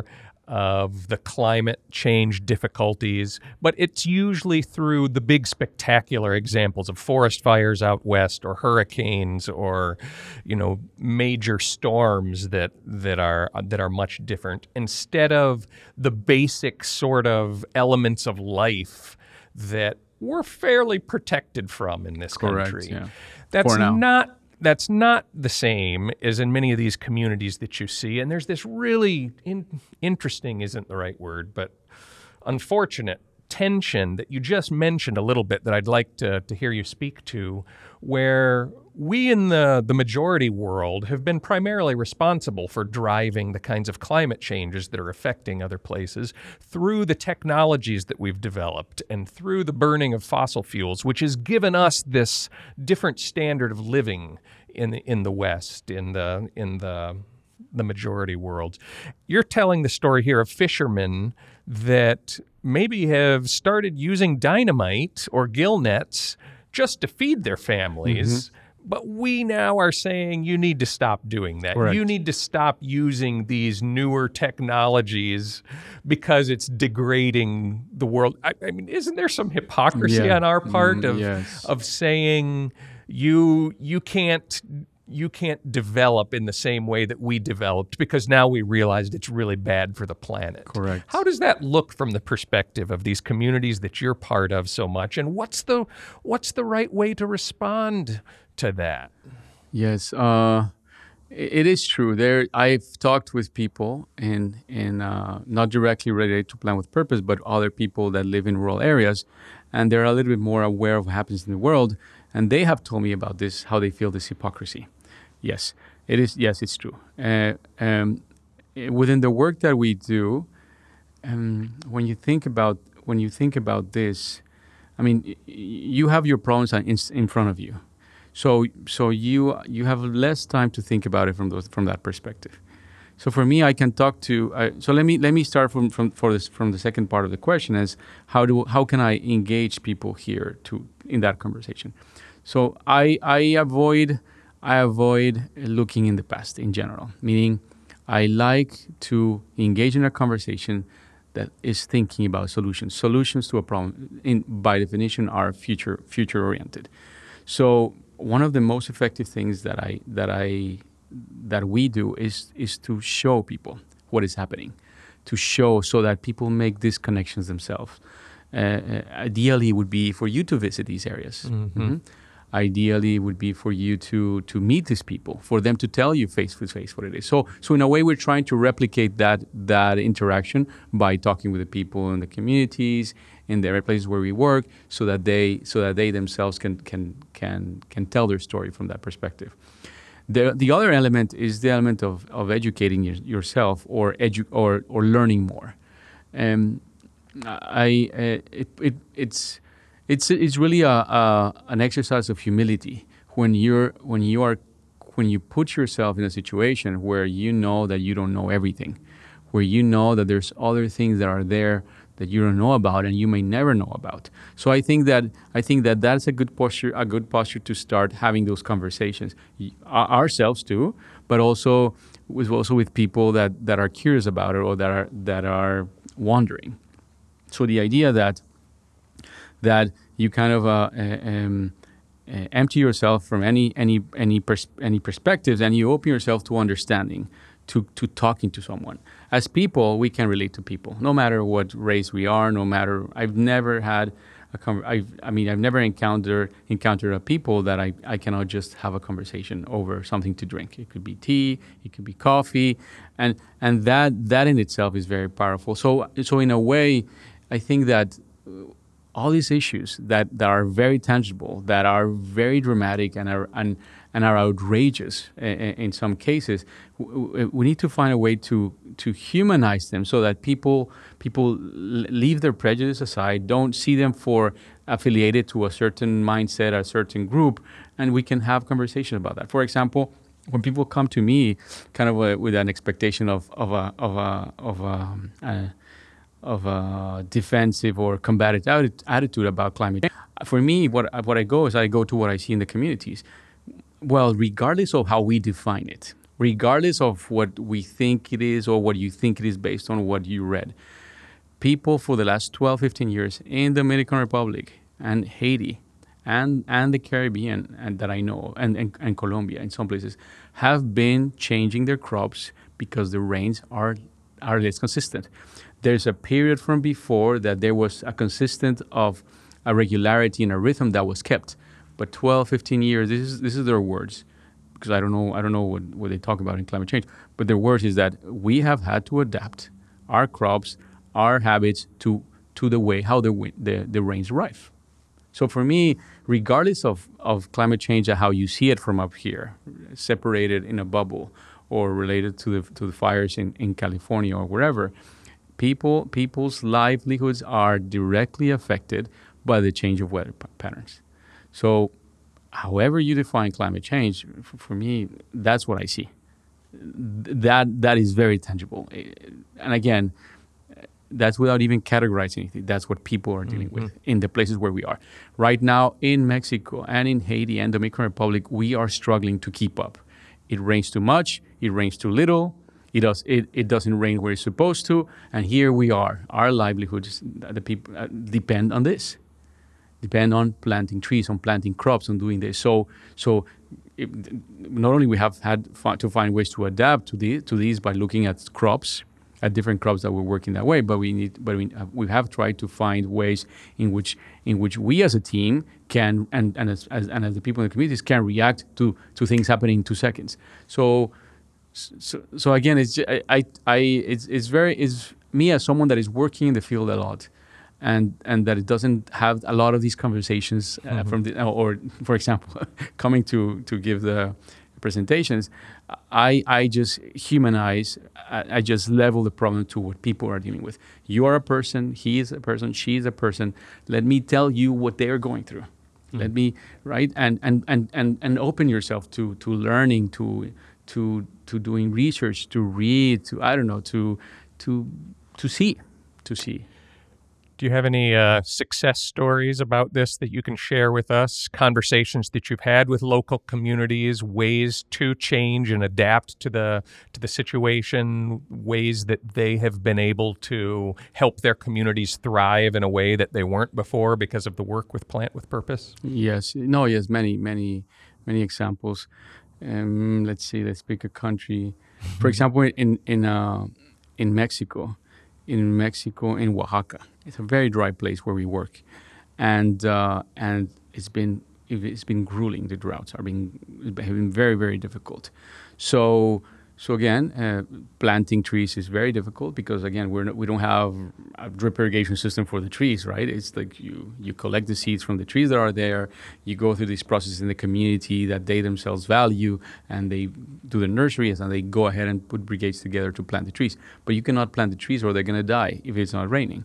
[SPEAKER 2] of the climate change difficulties, but it's usually through the big spectacular examples of forest fires out west, or hurricanes, or, you know, major storms that that are that are much different, instead of the basic sort of elements of life that we're fairly protected from in this
[SPEAKER 1] Correct,
[SPEAKER 2] country.
[SPEAKER 1] yeah.
[SPEAKER 2] That's
[SPEAKER 1] For now.
[SPEAKER 2] not that's not the same as in many of these communities that you see. And there's this really in, interesting isn't the right word, but unfortunate tension that you just mentioned a little bit that I'd like to, to hear you speak to, where we in the, the majority world have been primarily responsible for driving the kinds of climate changes that are affecting other places through the technologies that we've developed and through the burning of fossil fuels, which has given us this different standard of living in the, in the West, in the in the the majority world. You're telling the story here of fishermen that maybe have started using dynamite or gill nets just to feed their families.
[SPEAKER 1] Mm-hmm.
[SPEAKER 2] But we now are saying you need to stop doing that.
[SPEAKER 1] Correct.
[SPEAKER 2] You need to stop using these newer technologies because it's degrading the world. I, I mean, isn't there some hypocrisy
[SPEAKER 1] Yeah.
[SPEAKER 2] on our part
[SPEAKER 1] Mm,
[SPEAKER 2] of
[SPEAKER 1] yes.
[SPEAKER 2] of saying you you can't you can't develop in the same way that we developed because now we realized it's really bad for the planet?
[SPEAKER 1] Correct.
[SPEAKER 2] How does that look from the perspective of these communities that you're part of so much? And what's the what's the right way to respond to that?
[SPEAKER 1] Yes, uh, it it is true. There, I've talked with people in in uh, not directly related to Plan with Purpose, but other people that live in rural areas, and they're a little bit more aware of what happens in the world, and they have told me about this, how they feel this hypocrisy. Yes, it is. Yes, it's true. Uh, um, eh, within the work that we do, um, when you think about when you think about this, I mean, y- y- you have your problems in, in front of you. So, so you you have less time to think about it from those from that perspective. So for me, I can talk to. Uh, so let me let me start from from for this from the second part of the question is how do how can I engage people here to in that conversation? So I I avoid I avoid looking in the past in general, meaning I like to engage in a conversation that is thinking about solutions. Solutions to a problem, in by definition, are future future oriented. So one of the most effective things that I that I that we do is is to show people what is happening, to show so that people make these connections themselves. Uh, ideally, it would be for you to visit these areas.
[SPEAKER 2] Mm-hmm.
[SPEAKER 1] Mhm. Ideally, it would be for you to to meet these people, for them to tell you face to face what it is. So, so in a way, we're trying to replicate that that interaction by talking with the people in the communities, in the places where we work, so that they so that they themselves can can can can tell their story from that perspective. The the other element is the element of of educating your, yourself or edu- or or learning more. Um, I uh, it, it it's. It's it's really a, a an exercise of humility when you're when you are when you put yourself in a situation where you know that you don't know everything, where you know that there's other things that are there that you don't know about and you may never know about. So I think that I think that that's a good posture a good posture to start having those conversations y- ourselves too, but also with also with people that, that are curious about it or that are that are wondering. So the idea that that you kind of uh, uh, um, uh, empty yourself from any any any pers- any perspectives and you open yourself to understanding, to, to talking to someone. As people, we can relate to people, no matter what race we are, no matter, I've never had a con- I've, I mean, I've never encountered encountered a people that I, I cannot just have a conversation over something to drink. It could be tea, it could be coffee, and and that that in itself is very powerful. So so in a way, I think that all these issues that, that are very tangible, that are very dramatic and are and, and are outrageous in, in some cases, we need to find a way to to humanize them so that people people leave their prejudice aside, don't see them for affiliated to a certain mindset, a certain group, and we can have conversation about that. For example, when people come to me, kind of a, with an expectation of of a of a of a, a of a defensive or combative attitude about climate change. For me, what what I go is I go to what I see in the communities. Well, regardless of how we define it, regardless of what we think it is or what you think it is based on what you read, people for the last twelve, fifteen years in the Dominican Republic and Haiti and and the Caribbean and that I know, and, and, and Colombia in some places, have been changing their crops because the rains are are less consistent. There's a period from before that there was a consistent of a regularity and a rhythm that was kept. But twelve, fifteen years, this is this is their words, because I don't know I don't know what, what they talk about in climate change, but their words is that we have had to adapt our crops, our habits to to the way how the the, the rains arrive. So for me, regardless of, of climate change and how you see it from up here, separated in a bubble or related to the to the fires in, in California or wherever, People, people's livelihoods are directly affected by the change of weather p- patterns. So, however you define climate change, f- for me, that's what I see. That that is very tangible, and again, that's without even categorizing anything. That's what people are dealing mm-hmm. with in the places where we are right now in Mexico and in Haiti and Dominican Republic. We are struggling to keep up. It rains too much. It rains too little. It does. It, it doesn't rain where it's supposed to, and here we are. Our livelihoods, the people, uh, depend on this. Depend on planting trees, on planting crops, on doing this. So, so it, not only we have had fi- to find ways to adapt to the to these by looking at crops, at different crops that were working that way. But we need, but we, uh, we have tried to find ways in which in which we as a team can and and as, as and as the people in the communities can react to to things happening in two seconds. So. So, so again, it's I, I, I, it's, it's very, it's me as someone that is working in the field a lot, and and that it doesn't have a lot of these conversations uh, mm-hmm. from the, or for example, coming to to give the presentations, I I just humanize, I, I just level the problem to what people are dealing with. You are a person, he is a person, she is a person. Let me tell you what they are going through. Mm-hmm. Let me right and and and and and open yourself to to learning to. to to doing research, to read, to I don't know, to to to see, to see.
[SPEAKER 2] Do you have any uh, success stories about this that you can share with us? Conversations that you've had with local communities, ways to change and adapt to the to the situation, ways that they have been able to help their communities thrive in a way that they weren't before because of the work with Plant with Purpose?
[SPEAKER 1] Yes, no, yes, many, many, many examples. Um, let's see. Let's pick a country. For example, in in uh, in Mexico, in Mexico, in Oaxaca, it's a very dry place where we work, and uh, and it's been it's been grueling. The droughts are being have been very very difficult. So so again, uh, planting trees is very difficult because again we're not, we don't have a drip irrigation system for the trees, right? It's like you you collect the seeds from the trees that are there. You go through these processes in the community that they themselves value, and they do the nurseries, and they go ahead and put brigades together to plant the trees. But you cannot plant the trees, or they're going to die if it's not raining.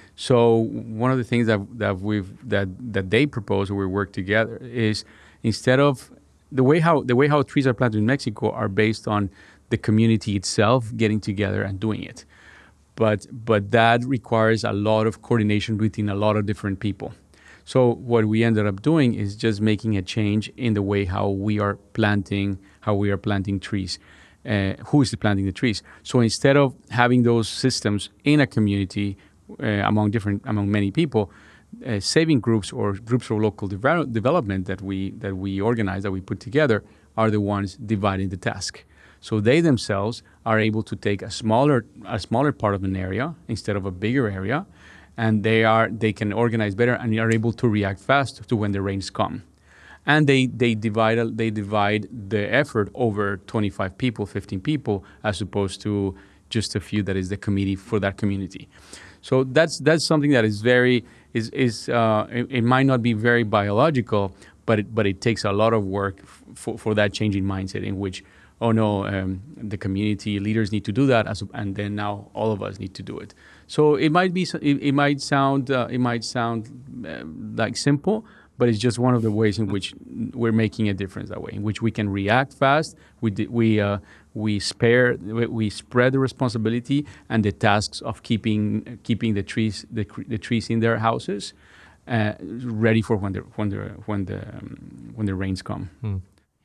[SPEAKER 1] So one of the things that that we've that that they propose, or we work together, is instead of the way how the way how trees are planted in Mexico are based on the community itself getting together and doing it. But but that requires a lot of coordination between a lot of different people. So what we ended up doing is just making a change in the way how we are planting, how we are planting trees. Uh, who is planting the trees? So instead of having those systems in a community uh, among different among many people, uh, saving groups or groups of local devel- development that we that we organize, that we put together, are the ones dividing the task. So they themselves are able to take a smaller a smaller part of an area instead of a bigger area, and they are they can organize better and are able to react fast to when the rains come. And they they divide they divide the effort over twenty-five people, fifteen people, as opposed to just a few that is the committee for that community. So that's that's something that is very is is uh, it, it might not be very biological, but it, but it takes a lot of work f- for for that changing mindset in which, oh no, um, the community leaders need to do that, as, and then now all of us need to do it. So it might be it, it might sound uh, it might sound uh, like simple, but it's just one of the ways in which we're making a difference that way, in which we can react fast, we di- we uh, we spare we, we spread the responsibility and the tasks of keeping keeping the trees the, the trees in their houses uh, ready for when the when the when the um, when the rains come.
[SPEAKER 2] Hmm.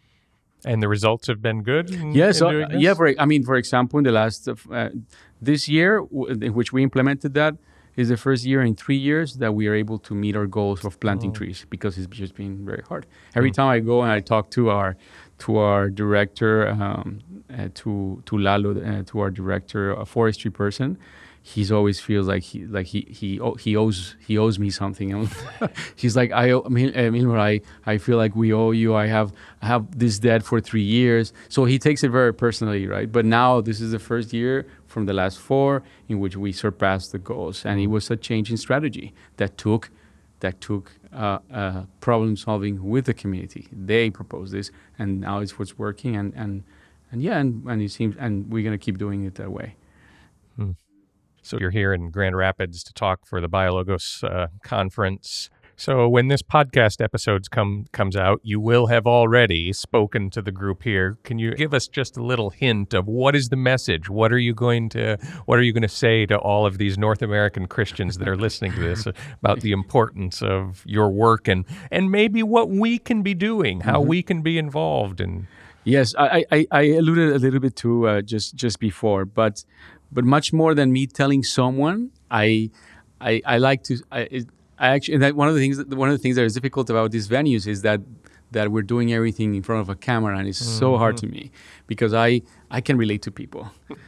[SPEAKER 2] And the results have been good? In,
[SPEAKER 1] yes,
[SPEAKER 2] in
[SPEAKER 1] uh,
[SPEAKER 2] doing this?
[SPEAKER 1] yeah. For, I mean, for example, in the last uh, this year, w- in which we implemented that, is the first year in three years that we are able to meet our goals of planting
[SPEAKER 2] Oh.
[SPEAKER 1] trees, because it's just been very hard. Every time I go and I talk to our to our director, um, uh, to to Lalo, uh, to our director, a forestry person, he's always feels like he like he he o- he owes he owes me something. He's like, I owe, I mean, uh, Milmer, I I feel like we owe you. I have I have this debt for three years, so he takes it very personally, right? But now this is the first year from the last four in which we surpassed the goals, and it was a change in strategy that took that took uh, uh, problem solving with the community. They proposed this, and now it's what's working, and and and yeah, and, and it seems, and we're gonna keep doing it that way.
[SPEAKER 2] Hmm. So you're here in Grand Rapids to talk for the BioLogos uh, conference. So when this podcast episode come comes out, you will have already spoken to the group here. Can you give us just a little hint of what is the message? What are you going to What are you going to say to all of these North American Christians that are listening to this about the importance of your work and and maybe what we can be doing, how
[SPEAKER 1] Mm-hmm.
[SPEAKER 2] we can be involved in?
[SPEAKER 1] Yes, I, I, I alluded a little bit to uh, just just before, but but much more than me telling someone, I I, I like to I, it, I actually and that one of the things that, one of the things that is difficult about these venues is that that we're doing everything in front of a camera, and it's so hard to me because I I can relate to people.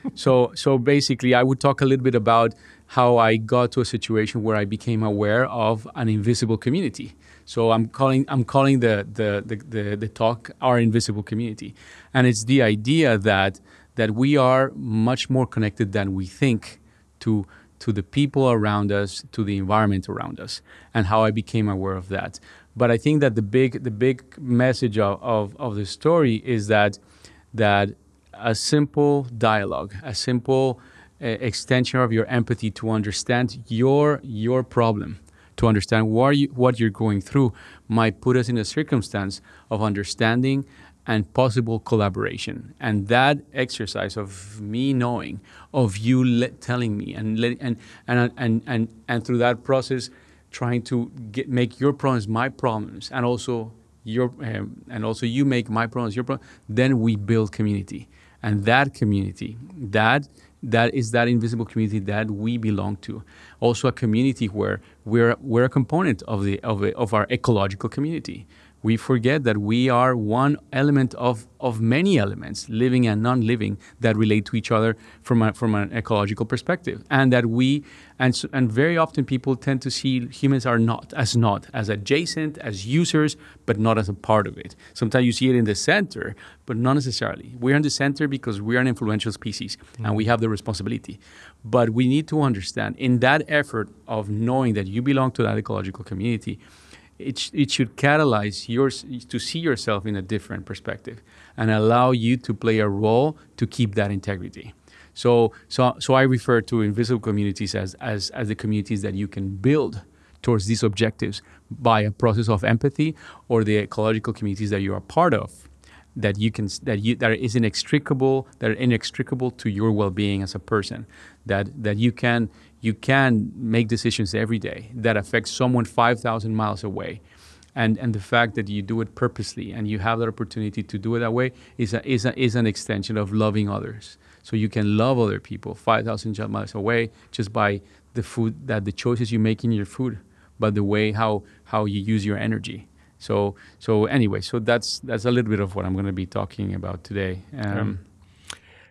[SPEAKER 1] so so basically, I would talk a little bit about how I got to a situation where I became aware of an invisible community. So I'm calling I'm calling the the, the, the the talk Our Invisible Community, and it's the idea that that we are much more connected than we think to to the people around us, to the environment around us, and how I became aware of that. But I think that the big the big message of of, of the story is that that a simple dialogue, a simple uh, extension of your empathy to understand your your problem, to understand what you, what you're going through, might put us in a circumstance of understanding and possible collaboration. And that exercise of me knowing, of you le- telling me, and, let, and, and and and and through that process, trying to get, make your problems my problems, and also your um, and also you make my problems your problems. Then we build community, and that community, that that is that invisible community that we belong to. Also, a community where we're we're a component of the of a, of our ecological community. We forget that we are one element of, of many elements, living and non-living, that relate to each other from a, from an ecological perspective, and that we and so, and very often people tend to see humans are not as not as adjacent, as users, but not as a part of it. Sometimes you see it in the center, but not necessarily. We're in the center because we are an influential species, mm-hmm. and we have the responsibility. But we need to understand, in that effort of knowing that you belong to that ecological community, It, sh- it should catalyze yours to see yourself in a different perspective and allow you to play a role to keep that integrity. So, so, so I refer to invisible communities as, as, as the communities that you can build towards these objectives by a process of empathy, or the ecological communities that you are part of, that you can that you that is inextricable that are inextricable to your well-being as a person, that that you can. You can make decisions every day that affect someone five thousand miles away. And and the fact that you do it purposely and you have that opportunity to do it that way is a, is a, is an extension of loving others. So you can love other people five thousand miles away just by the food, that the choices you make in your food, but the way how how you use your energy. So so anyway, so that's that's a little bit of what I'm going to be talking about today. Um,
[SPEAKER 2] Um,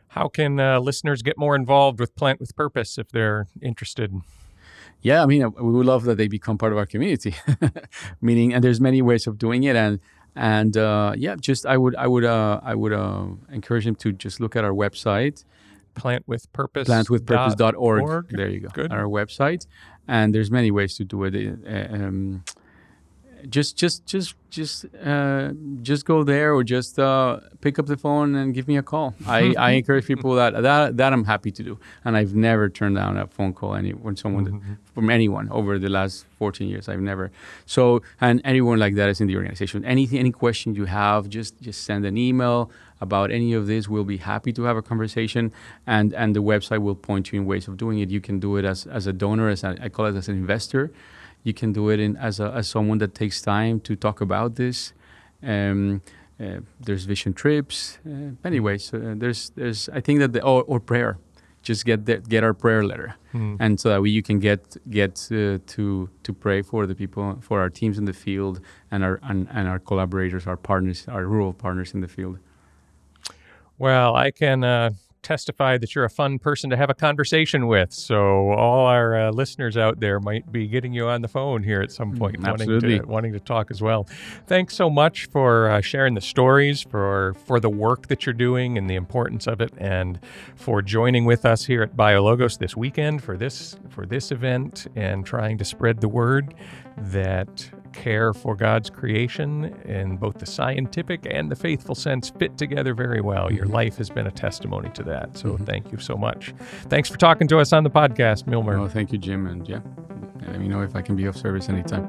[SPEAKER 2] How can uh, listeners get more involved with Plant with Purpose if they're interested?
[SPEAKER 1] Yeah, I mean, we would love that they become part of our community. Meaning, and there's many ways of doing it, and and uh, yeah, just I would I would uh, I would uh, encourage them to just look at our website,
[SPEAKER 2] Plant with Purpose.
[SPEAKER 1] plant with purpose dot org.
[SPEAKER 2] Org.
[SPEAKER 1] There you go.
[SPEAKER 2] Good.
[SPEAKER 1] Our website, and there's many ways to do it. Uh, um, just just just just uh, just go there, or just uh, pick up the phone and give me a call. I, I encourage people that, that that I'm happy to do, and I've never turned down a phone call any when someone
[SPEAKER 2] Mm-hmm.
[SPEAKER 1] from anyone over the last fourteen years. I've never. So, and anyone like that is in the organization. Anything, any question you have, just just send an email about any of this. We'll be happy to have a conversation, and and the website will point you in ways of doing it. You can do it as as a donor, as a, I call it as an investor. You can do it in as a, as someone that takes time to talk about this. Um, uh, there's vision trips. Uh, anyways, uh, there's there's I think that the or, or prayer, just get the, get our prayer letter,
[SPEAKER 2] Mm.
[SPEAKER 1] and so that we, you can get get uh, to to pray for the people, for our teams in the field, and our and, and our collaborators, our partners, our rural partners in the field.
[SPEAKER 2] Well, I can uh, testify that you're a fun person to have a conversation with. So all our uh, listeners out there might be getting you on the phone here at some point, wanting
[SPEAKER 1] absolutely.
[SPEAKER 2] to, wanting to talk as well. Thanks so much for uh, sharing the stories, for for the work that you're doing and the importance of it, and for joining with us here at BioLogos this weekend for this for this event and trying to spread the word that care for God's creation in both the scientific and the faithful sense fit together very well. Your life has been a testimony to that. So
[SPEAKER 1] Mm-hmm.
[SPEAKER 2] thank you so much. Thanks for talking to us on the podcast, Milmer.
[SPEAKER 1] Well, thank you, Jim, and yeah, let me know if I can be of service anytime.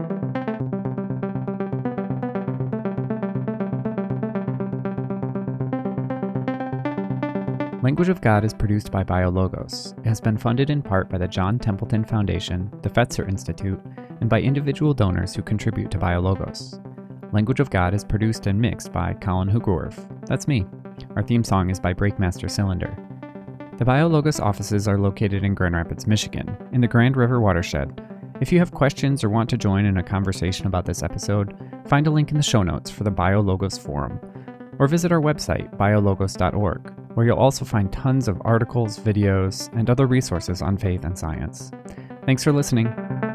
[SPEAKER 4] Language of God is produced by BioLogos. It has been funded in part by the John Templeton Foundation, the Fetzer Institute, and by individual donors who contribute to BioLogos. Language of God is produced and mixed by Colin Hugorf. That's me. Our theme song is by Breakmaster Cylinder. The BioLogos offices are located in Grand Rapids, Michigan, in the Grand River watershed. If you have questions or want to join in a conversation about this episode, find a link in the show notes for the BioLogos forum, or visit our website, biologos dot org, where you'll also find tons of articles, videos, and other resources on faith and science. Thanks for listening.